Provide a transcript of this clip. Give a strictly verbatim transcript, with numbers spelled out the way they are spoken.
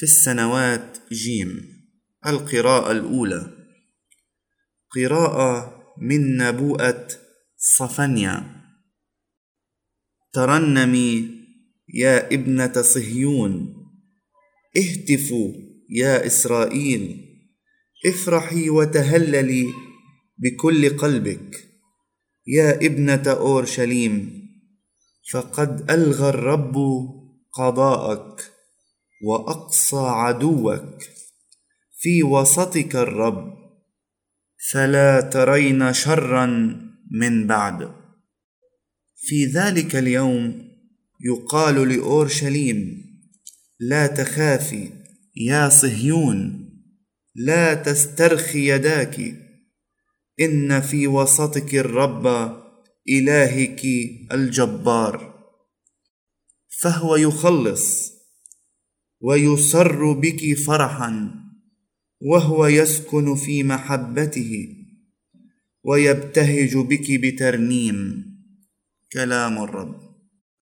في السنوات جيم. القراءة الأولى قراءة من نبوءة صفنيا. ترنمي يا ابنة صهيون، اهتفوا يا إسرائيل، افرحي وتهللي بكل قلبك يا ابنة أورشليم، فقد ألغى الرب قضاءك وأقصى عدوك في وسطك الرب، فلا ترين شرا من بعد. في ذلك اليوم يقال لأورشليم: لا تخافي يا صهيون، لا تسترخي يداك، إن في وسطك الرب إلهك الجبار، فهو يخلص ويسر بك فرحا، وهو يسكن في محبته ويبتهج بك بترنيم. كلام الرب.